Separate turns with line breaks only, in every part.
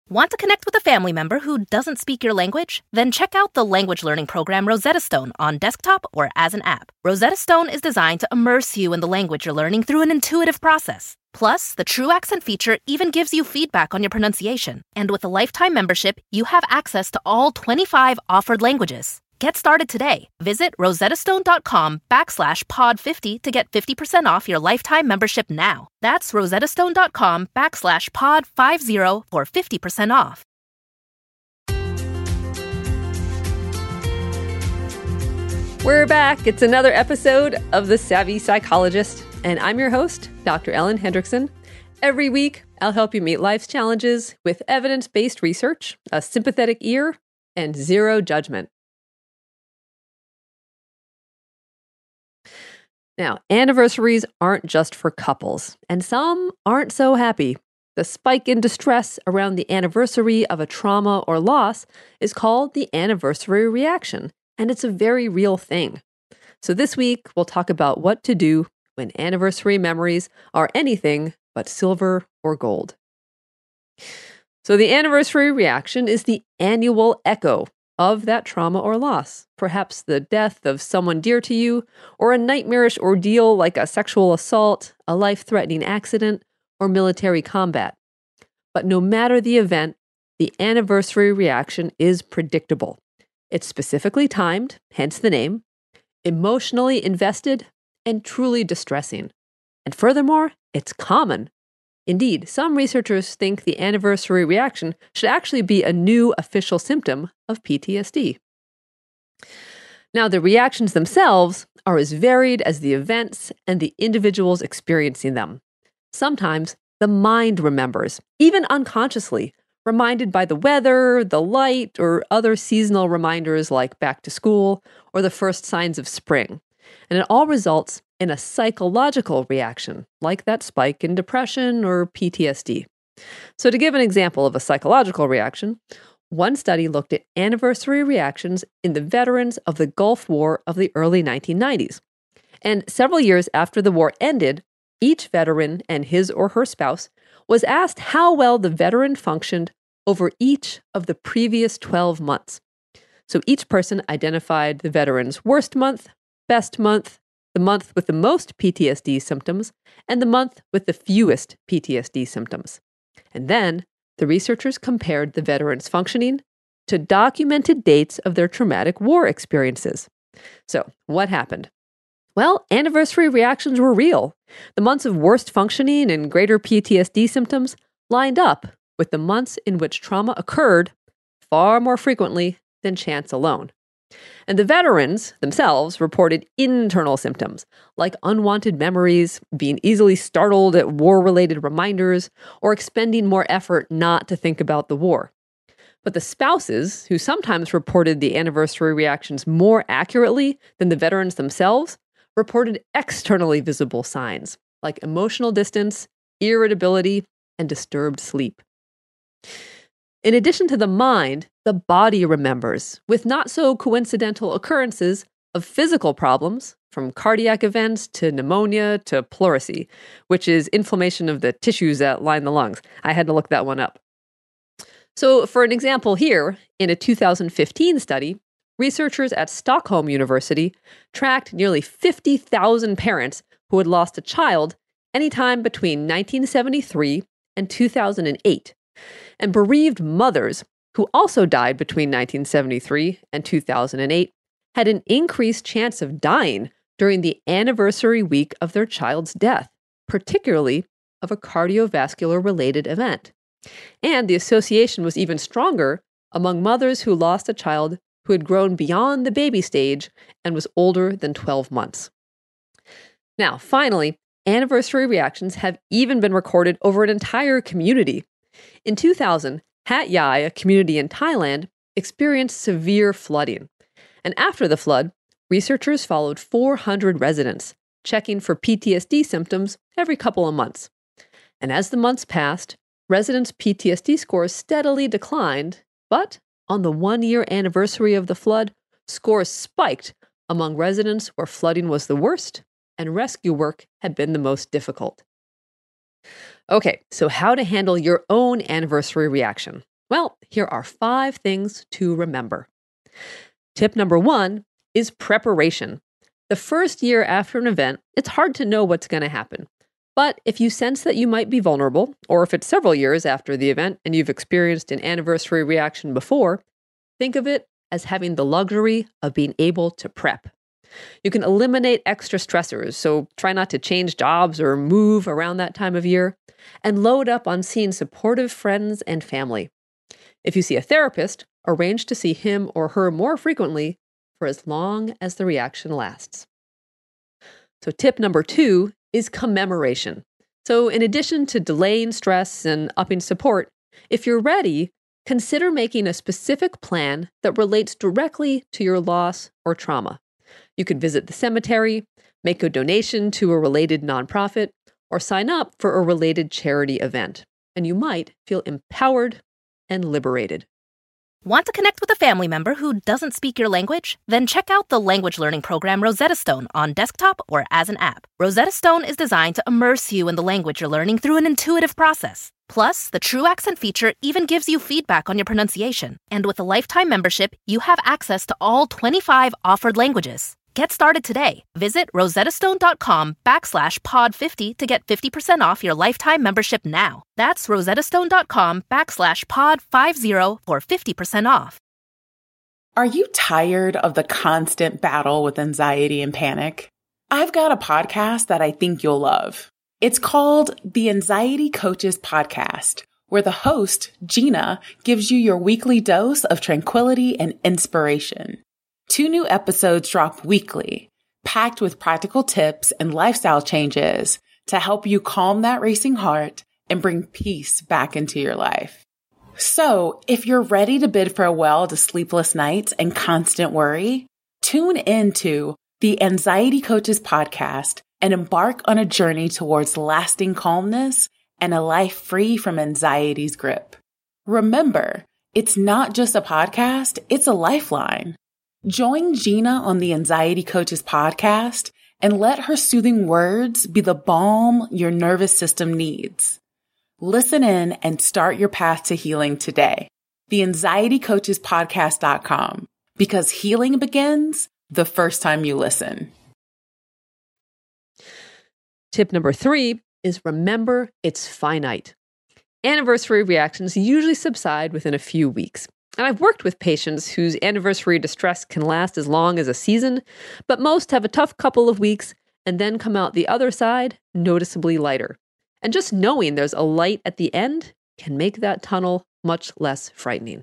Want to connect with a family member who doesn't speak your language? Then check out the language learning program Rosetta Stone on desktop or as an app. Rosetta Stone is designed to immerse you in the language you're learning through an intuitive process. Plus, the True Accent feature even gives you feedback on your pronunciation. And with a lifetime membership, you have access to all 25 offered languages. Get started today. Visit rosettastone.com/pod50 to get 50% off your lifetime membership now. That's rosettastone.com/pod50 for 50% off.
We're back. It's another episode of The Savvy Psychologist, and I'm your host, Dr. Ellen Hendrickson. Every week, I'll help you meet life's challenges with evidence-based research, a sympathetic ear, and zero judgment. Now, anniversaries aren't just for couples, and some aren't so happy. The spike in distress around the anniversary of a trauma or loss is called the anniversary reaction, and it's a very real thing. So this week, we'll talk about what to do when anniversary memories are anything but silver or gold. So the anniversary reaction is the annual echo of that trauma or loss, perhaps the death of someone dear to you, or a nightmarish ordeal like a sexual assault, a life-threatening accident, or military combat. But no matter the event, the anniversary reaction is predictable. It's specifically timed, hence the name, emotionally invested, and truly distressing. And furthermore, it's common. Indeed, some researchers think the anniversary reaction should actually be a new official symptom of PTSD. Now, the reactions themselves are as varied as the events and the individuals experiencing them. Sometimes the mind remembers, even unconsciously, reminded by the weather, the light, or other seasonal reminders like back to school or the first signs of spring. And it all results in a psychological reaction, like that spike in depression or PTSD. So to give an example of a psychological reaction, one study looked at anniversary reactions in the veterans of the Gulf War of the early 1990s. And several years after the war ended, each veteran and his or her spouse was asked how well the veteran functioned over each of the previous 12 months. So each person identified the veteran's worst month, best month, the month with the most PTSD symptoms, and the month with the fewest PTSD symptoms. And then the researchers compared the veterans' functioning to documented dates of their traumatic war experiences. So what happened? Well, anniversary reactions were real. The months of worst functioning and greater PTSD symptoms lined up with the months in which trauma occurred far more frequently than chance alone. And the veterans themselves reported internal symptoms like unwanted memories, being easily startled at war-related reminders, or expending more effort not to think about the war. But the spouses, who sometimes reported the anniversary reactions more accurately than the veterans themselves, reported externally visible signs like emotional distance, irritability, and disturbed sleep. In addition to the mind, the body remembers, with not so coincidental occurrences of physical problems, from cardiac events to pneumonia to pleurisy, which is inflammation of the tissues that line the lungs. I had to look that one up. So, for an example here, in a 2015 study, researchers at Stockholm University tracked nearly 50,000 parents who had lost a child anytime between 1973 and 2008. And bereaved mothers, who also died between 1973 and 2008, had an increased chance of dying during the anniversary week of their child's death, particularly of a cardiovascular-related event. And the association was even stronger among mothers who lost a child who had grown beyond the baby stage and was older than 12 months. Now, finally, anniversary reactions have even been recorded over an entire community. In 2000, Hat Yai, a community in Thailand, experienced severe flooding. And after the flood, researchers followed 400 residents, checking for PTSD symptoms every couple of months. And as the months passed, residents' PTSD scores steadily declined, but on the one-year anniversary of the flood, scores spiked among residents where flooding was the worst and rescue work had been the most difficult. Okay, so how to handle your own anniversary reaction? Well, here are 5 things to remember. Tip number 1 is preparation. The first year after an event, it's hard to know what's going to happen. But if you sense that you might be vulnerable, or if it's several years after the event and you've experienced an anniversary reaction before, think of it as having the luxury of being able to prep. You can eliminate extra stressors, so try not to change jobs or move around that time of year, and load up on seeing supportive friends and family. If you see a therapist, arrange to see him or her more frequently for as long as the reaction lasts. So tip number 2 is commemoration. So in addition to delaying stress and upping support, if you're ready, consider making a specific plan that relates directly to your loss or trauma. You could visit the cemetery, make a donation to a related nonprofit, or sign up for a related charity event. And you might feel empowered and liberated.
Want to connect with a family member who doesn't speak your language? Then check out the language learning program Rosetta Stone on desktop or as an app. Rosetta Stone is designed to immerse you in the language you're learning through an intuitive process. Plus, the True Accent feature even gives you feedback on your pronunciation. And with a lifetime membership, you have access to all 25 offered languages. Get started today. Visit rosettastone.com/pod50 to get 50% off your lifetime membership now. That's rosettastone.com/pod50 for 50% off.
Are you tired of the constant battle with anxiety and panic? I've got a podcast that I think you'll love. It's called the Anxiety Coaches Podcast, where the host, Gina, gives you your weekly dose of tranquility and inspiration. 2 new episodes drop weekly, packed with practical tips and lifestyle changes to help you calm that racing heart and bring peace back into your life. So, if you're ready to bid farewell to sleepless nights and constant worry, tune into the Anxiety Coaches Podcast and embark on a journey towards lasting calmness and a life free from anxiety's grip. Remember, it's not just a podcast, it's a lifeline. Join Gina on the Anxiety Coaches Podcast and let her soothing words be the balm your nervous system needs. Listen in and start your path to healing today. TheAnxietyCoachesPodcast.com, because healing begins the first time you listen.
Tip number 3 is remember it's finite. Anniversary reactions usually subside within a few weeks. And I've worked with patients whose anniversary distress can last as long as a season, but most have a tough couple of weeks and then come out the other side noticeably lighter. And just knowing there's a light at the end can make that tunnel much less frightening.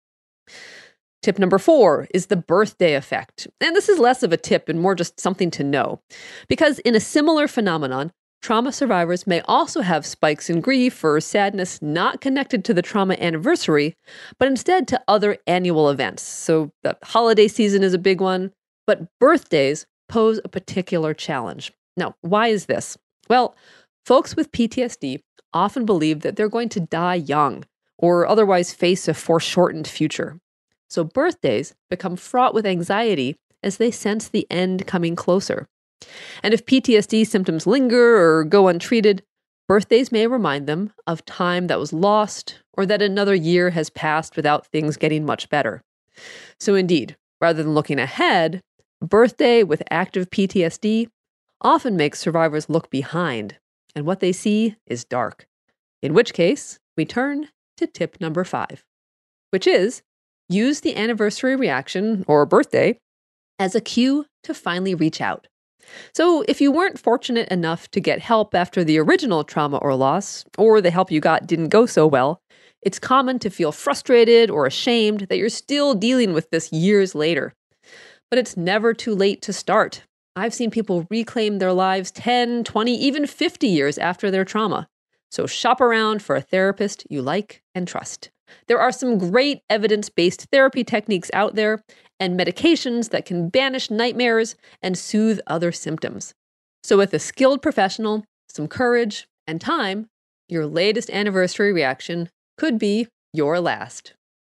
Tip number 4 is the birthday effect. And this is less of a tip and more just something to know. Because in a similar phenomenon, trauma survivors may also have spikes in grief or sadness not connected to the trauma anniversary, but instead to other annual events. So the holiday season is a big one, but birthdays pose a particular challenge. Now, why is this? Well, folks with PTSD often believe that they're going to die young or otherwise face a foreshortened future. So birthdays become fraught with anxiety as they sense the end coming closer. And if PTSD symptoms linger or go untreated, birthdays may remind them of time that was lost or that another year has passed without things getting much better. So indeed, rather than looking ahead, a birthday with active PTSD often makes survivors look behind, and what they see is dark. In which case, we turn to tip number 5, which is use the anniversary reaction or birthday as a cue to finally reach out. So if you weren't fortunate enough to get help after the original trauma or loss, or the help you got didn't go so well, it's common to feel frustrated or ashamed that you're still dealing with this years later. But it's never too late to start. I've seen people reclaim their lives 10, 20, even 50 years after their trauma. So shop around for a therapist you like and trust. There are some great evidence-based therapy techniques out there and medications that can banish nightmares and soothe other symptoms. So with a skilled professional, some courage, and time, your latest anniversary reaction could be your last.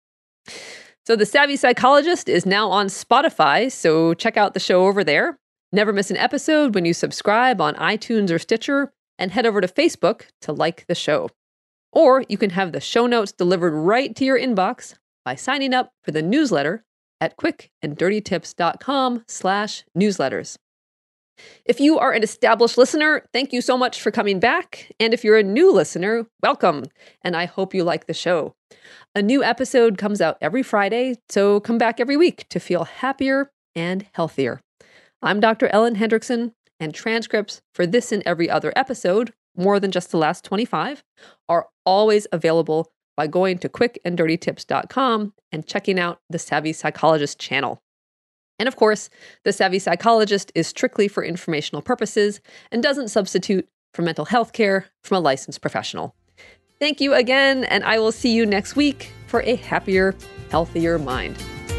So The Savvy Psychologist is now on Spotify, so check out the show over there. Never miss an episode when you subscribe on iTunes or Stitcher, and head over to Facebook to like the show. Or you can have the show notes delivered right to your inbox by signing up for the newsletter at quickanddirtytips.com/newsletters. If you are an established listener, thank you so much for coming back. And if you're a new listener, welcome. And I hope you like the show. A new episode comes out every Friday, so come back every week to feel happier and healthier. I'm Dr. Ellen Hendrickson, and transcripts for this and every other episode, more than just the last 25, are always available by going to quickanddirtytips.com and checking out the Savvy Psychologist channel. And of course, the Savvy Psychologist is strictly for informational purposes and doesn't substitute for mental health care from a licensed professional. Thank you again, and I will see you next week for a happier, healthier mind.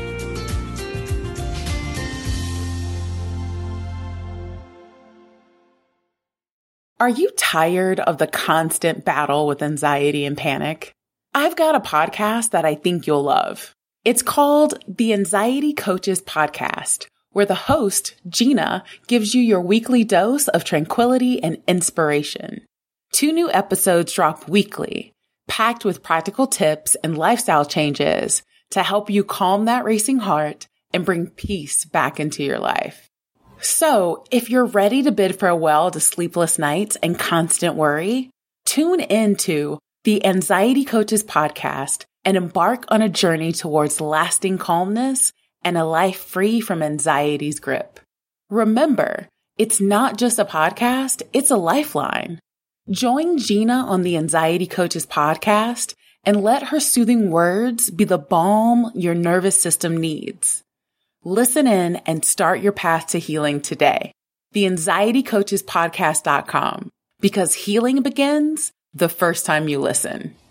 Are you tired of the constant battle with anxiety and panic? I've got a podcast that I think you'll love. It's called the Anxiety Coaches Podcast, where the host, Gina, gives you your weekly dose of tranquility and inspiration. 2 new episodes drop weekly, packed with practical tips and lifestyle changes to help you calm that racing heart and bring peace back into your life. So, if you're ready to bid farewell to sleepless nights and constant worry, tune into the Anxiety Coaches Podcast and embark on a journey towards lasting calmness and a life free from anxiety's grip. Remember, it's not just a podcast, it's a lifeline. Join Gina on the Anxiety Coaches Podcast and let her soothing words be the balm your nervous system needs. Listen in and start your path to healing today. The AnxietyCoachesPodcast.com, because healing begins the first time you listen.